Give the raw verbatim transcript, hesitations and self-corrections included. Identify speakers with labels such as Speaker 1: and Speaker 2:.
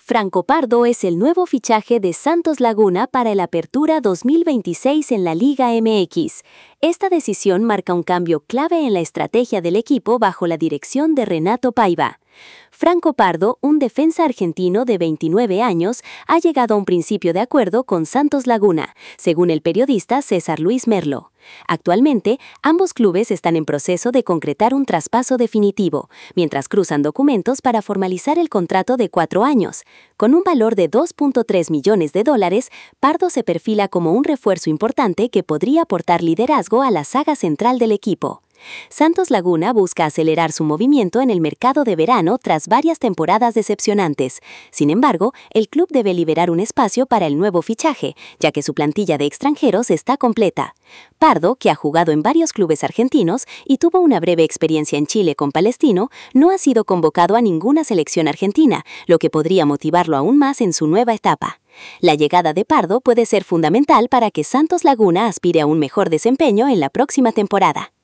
Speaker 1: Franco Pardo es el nuevo fichaje de Santos Laguna para el Apertura dos mil veintiséis en la Liga M X. Esta decisión marca un cambio clave en la estrategia del equipo bajo la dirección de Renato Paiva. Franco Pardo, un defensa argentino de veintinueve años, ha llegado a un principio de acuerdo con Santos Laguna, según el periodista César Luis Merlo. Actualmente, ambos clubes están en proceso de concretar un traspaso definitivo, mientras cruzan documentos para formalizar el contrato de cuatro años. Con un valor de dos punto tres millones de dólares, Pardo se perfila como un refuerzo importante que podría aportar liderazgo a la saga central del equipo. Santos Laguna busca acelerar su movimiento en el mercado de verano tras varias temporadas decepcionantes. Sin embargo, el club debe liberar un espacio para el nuevo fichaje, ya que su plantilla de extranjeros está completa. Pardo, que ha jugado en varios clubes argentinos y tuvo una breve experiencia en Chile con Palestino, no ha sido convocado a ninguna selección argentina, lo que podría motivarlo aún más en su nueva etapa. La llegada de Pardo puede ser fundamental para que Santos Laguna aspire a un mejor desempeño en la próxima temporada.